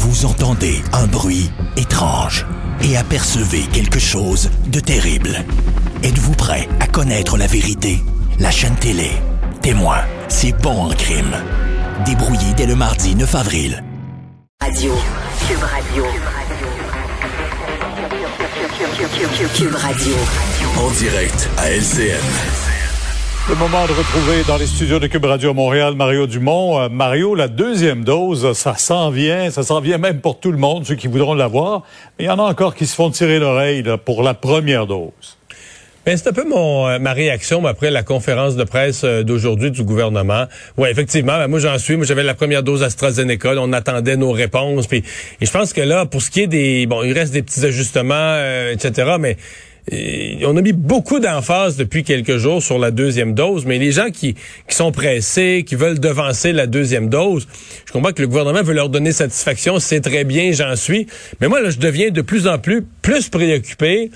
Vous entendez un bruit étrange et apercevez quelque chose de terrible. Êtes-vous prêt à connaître la vérité? La chaîne télé Témoin, c'est bon en crime. Débrouillé dès le mardi 9 avril. Cube Radio. Cube Radio. En direct à LCN. Le moment de retrouver dans les studios de Cube Radio à Montréal Mario Dumont. Mario, la deuxième dose, ça s'en vient même pour tout le monde, ceux qui voudront l'avoir. Mais il y en a encore qui se font tirer l'oreille là, pour la première dose. Ben, c'est un peu ma réaction après la conférence de presse d'aujourd'hui du gouvernement. Ouais, effectivement, moi j'avais la première dose AstraZeneca, on attendait nos réponses, et je pense que là, pour ce qui est il reste des petits ajustements, etc., mais on a mis beaucoup d'emphase depuis quelques jours sur la deuxième dose, mais les gens qui sont pressés, qui veulent devancer la deuxième dose, je comprends que le gouvernement veut leur donner satisfaction, c'est très bien, j'en suis, mais moi là, je deviens de plus en plus préoccupé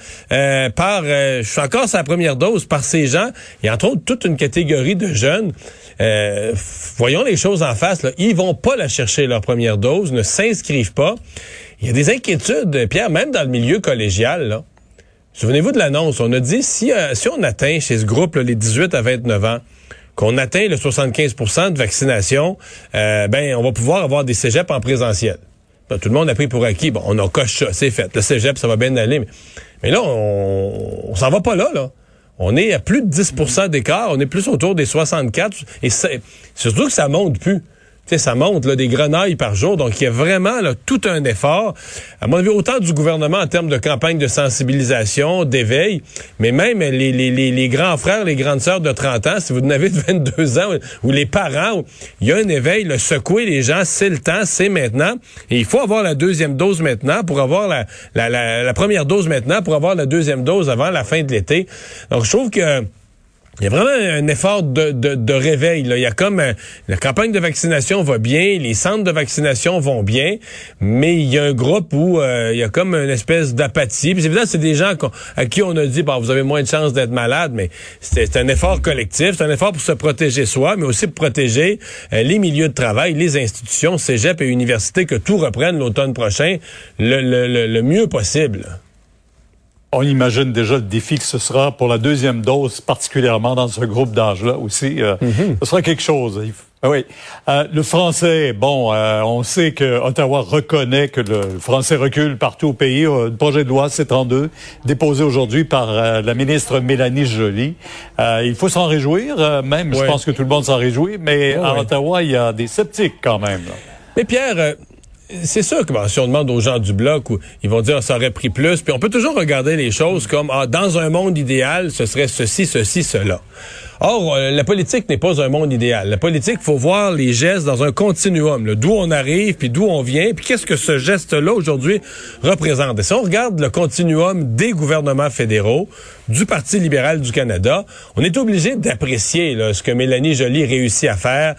je suis encore sur la première dose par ces gens, et entre autres toute une catégorie de jeunes. Voyons les choses en face, là. Ils vont pas la chercher leur première dose, ne s'inscrivent pas. Il y a des inquiétudes, Pierre, même dans le milieu collégial, là. Souvenez-vous de l'annonce. On a dit, si on atteint chez ce groupe, là, les 18 à 29 ans, qu'on atteint le 75% de vaccination, on va pouvoir avoir des cégeps en présentiel. Ben, tout le monde a pris pour acquis. Bon, on a coché ça, c'est fait. Le cégep, ça va bien aller. Mais là, on s'en va pas là. On est à plus de 10% d'écart. On est plus autour des 64. Et surtout que ça monte plus. Tu sais, ça monte là, des grenailles par jour. Donc, il y a vraiment là, tout un effort. À mon avis, autant du gouvernement en termes de campagne de sensibilisation, d'éveil, mais même les grands frères, les grandes sœurs de 30 ans, si vous en avez de 22 ans, ou les parents, il y a un éveil, secouer les gens, c'est le temps, c'est maintenant. Et il faut avoir la deuxième dose maintenant pour avoir la première dose maintenant pour avoir la deuxième dose avant la fin de l'été. Donc, je trouve que il y a vraiment un effort de réveil. Là. Il y a comme la campagne de vaccination va bien, les centres de vaccination vont bien, mais il y a un groupe où il y a comme une espèce d'apathie. Puis évidemment, c'est des gens à qui on a dit vous avez moins de chances d'être malade, mais c'est un effort collectif, c'est un effort pour se protéger soi, mais aussi pour protéger les milieux de travail, les institutions, cégep et universités, que tout reprenne l'automne prochain le mieux possible. On imagine déjà le défi que ce sera pour la deuxième dose, particulièrement dans ce groupe d'âge-là aussi. Ce sera quelque chose. Oui. Le français, on sait que Ottawa reconnaît que le français recule partout au pays. Le projet de loi C-32, déposé aujourd'hui par la ministre Mélanie Joly. Il faut s'en réjouir, même. Oui. Je pense que tout le monde s'en réjouit, mais à Ottawa, il y a des sceptiques quand même. Là. Mais Pierre... c'est sûr que si on demande aux gens du Bloc, ils vont dire ça aurait pris plus, puis on peut toujours regarder les choses comme dans un monde idéal, ce serait ceci, cela. Or, la politique n'est pas un monde idéal. La politique, il faut voir les gestes dans un continuum, d'où on arrive, puis d'où on vient, puis qu'est-ce que ce geste-là, aujourd'hui, représente. Et si on regarde le continuum des gouvernements fédéraux, du Parti libéral du Canada, on est obligé d'apprécier ce que Mélanie Joly réussit à faire.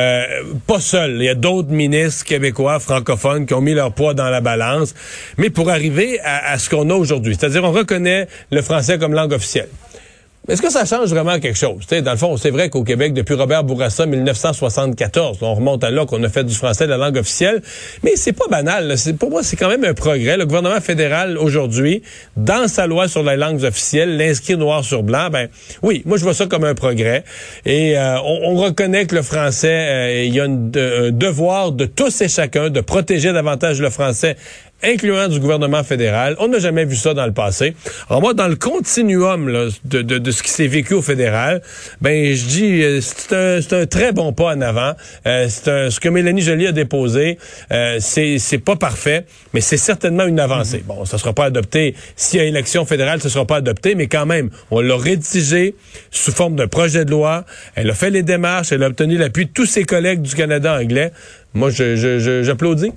Pas seul. Il y a d'autres ministres québécois, francophones, qui ont mis leur poids dans la balance. Mais pour arriver à ce qu'on a aujourd'hui, c'est-à-dire on reconnaît le français comme langue officielle. Est-ce que ça change vraiment quelque chose? T'sais, dans le fond, c'est vrai qu'au Québec, depuis Robert Bourassa, 1974, on remonte à là qu'on a fait du français la langue officielle, mais c'est pas banal. Là. Pour moi, c'est quand même un progrès. Le gouvernement fédéral, aujourd'hui, dans sa loi sur les langues officielles, l'inscrit noir sur blanc, oui, moi je vois ça comme un progrès. Et on reconnaît que le français, il y a un devoir de tous et chacun de protéger davantage le français, incluant du gouvernement fédéral. On n'a jamais vu ça dans le passé. Alors moi, dans le continuum là, de ce qui s'est vécu au fédéral, je dis c'est un très bon pas en avant. Ce que Mélanie Joly a déposé, c'est pas parfait, mais c'est certainement une avancée. Bon, ça sera pas adopté. S'il y a élection fédérale, ça sera pas adopté, mais quand même, on l'a rédigé sous forme d'un projet de loi. Elle a fait les démarches, elle a obtenu l'appui de tous ses collègues du Canada anglais. Moi, j'applaudis.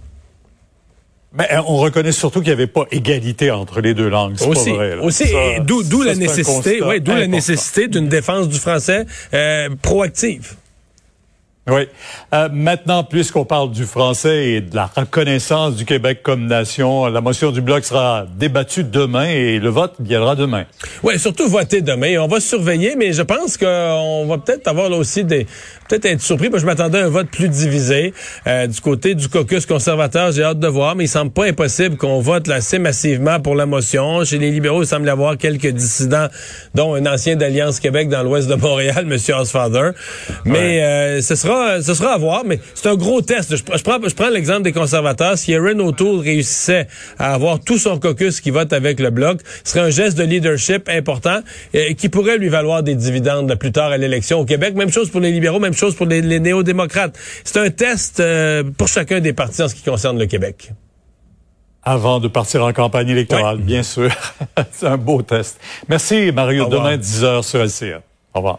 Mais on reconnaît surtout qu'il n'y avait pas égalité entre les deux langues. C'est aussi, pas vrai. Là. Aussi, d'où la nécessité, la nécessité d'une défense du français proactive. Oui. Maintenant, puisqu'on parle du français et de la reconnaissance du Québec comme nation, la motion du Bloc sera débattue demain et le vote viendra demain. Oui, surtout voter demain. On va surveiller, mais je pense qu'on va peut-être avoir là aussi peut-être être surpris. Moi, je m'attendais à un vote plus divisé. Du côté du caucus conservateur, j'ai hâte de voir, mais il semble pas impossible qu'on vote là, assez massivement pour la motion. Chez les libéraux, il semble y avoir quelques dissidents, dont un ancien d'Alliance Québec dans l'ouest de Montréal, M. Osfather. Mais ce sera à voir, mais c'est un gros test. Je prends l'exemple des conservateurs. Si Erin O'Toole réussissait à avoir tout son caucus qui vote avec le Bloc, ce serait un geste de leadership important qui pourrait lui valoir des dividendes là, plus tard à l'élection au Québec. Même chose pour les libéraux, même chose pour les néo-démocrates. C'est un test pour chacun des partis en ce qui concerne le Québec. Avant de partir en campagne électorale, bien sûr. C'est un beau test. Merci, Mario. Demain, 10h sur LCN. Au revoir.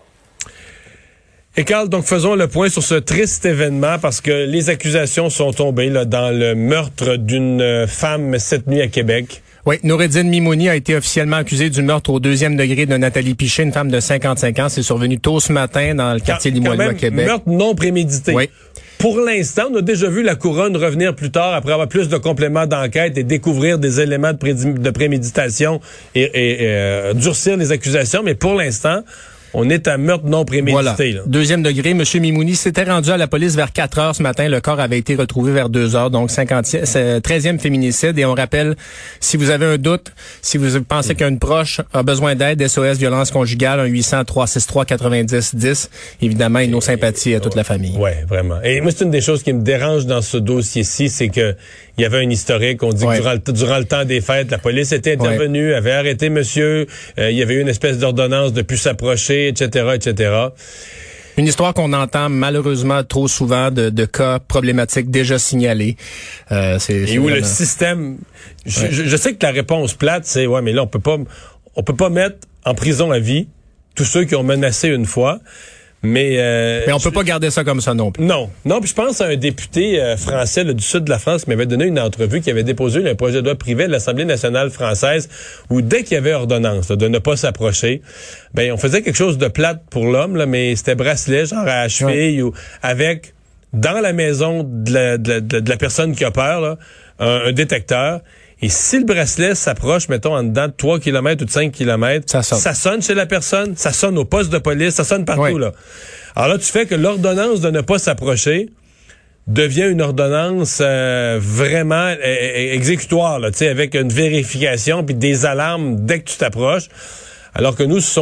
Et Carl, donc faisons le point sur ce triste événement parce que les accusations sont tombées là, dans le meurtre d'une femme cette nuit à Québec. Oui, Noureddine Mimouni a été officiellement accusée du meurtre au 2e degré de Nathalie Piché, une femme de 55 ans. C'est survenu tôt ce matin dans le quartier Limoilou à Québec. Meurtre non prémédité. Oui. Pour l'instant, on a déjà vu la couronne revenir plus tard après avoir plus de compléments d'enquête et découvrir des éléments de préméditation et durcir les accusations. Mais pour l'instant, on est à meurtre non prémédité. Voilà. Là. 2e degré, M. Mimouni s'était rendu à la police vers 4 heures ce matin. Le corps avait été retrouvé vers 2 heures, donc 13e féminicide. Et on rappelle, si vous avez un doute, si vous pensez qu'un proche a besoin d'aide, SOS Violence Conjugale, 1-800-363-90-10. Évidemment, et nos sympathies à toute la famille. Oui, vraiment. Et moi, c'est une des choses qui me dérange dans ce dossier-ci, c'est que il y avait un historique. On dit que durant le temps des fêtes, la police était intervenue, avait arrêté monsieur. Il y avait eu une espèce d'ordonnance de plus s'approcher, etc., etc. Une histoire qu'on entend malheureusement trop souvent de cas problématiques déjà signalés. Et où le système... Je sais que la réponse plate, c'est « Ouais, mais là, on peut pas mettre en prison à vie tous ceux qui ont menacé une fois. » Mais on peut pas garder ça comme ça non plus. Non, puis je pense à un député français du sud de la France qui m'avait donné une entrevue, qui avait déposé un projet de loi privé de l'Assemblée nationale française où dès qu'il y avait ordonnance de ne pas s'approcher, on faisait quelque chose de plate pour l'homme, là, mais c'était bracelet, genre à la cheville ou avec dans la maison de la personne qui a peur, là, un détecteur. Et si le bracelet s'approche, mettons, en dedans de 3 km ou de 5 km, ça sonne chez la personne, ça sonne au poste de police, ça sonne partout, là. Alors là, tu fais que l'ordonnance de ne pas s'approcher devient une ordonnance vraiment exécutoire, là, tu sais, avec une vérification puis des alarmes dès que tu t'approches. Alors que nous, c'est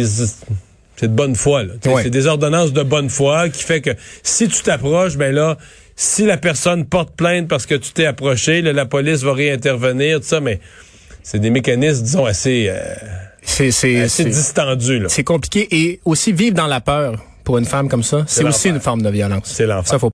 de bonne foi, là. C'est des ordonnances de bonne foi qui fait que si tu t'approches, si la personne porte plainte parce que tu t'es approché, là, la police va réintervenir, tout ça, mais c'est des mécanismes, disons, assez distendus, là. C'est compliqué et aussi vivre dans la peur pour une femme comme ça, c'est aussi une forme de violence. C'est l'enfer. Ça, faut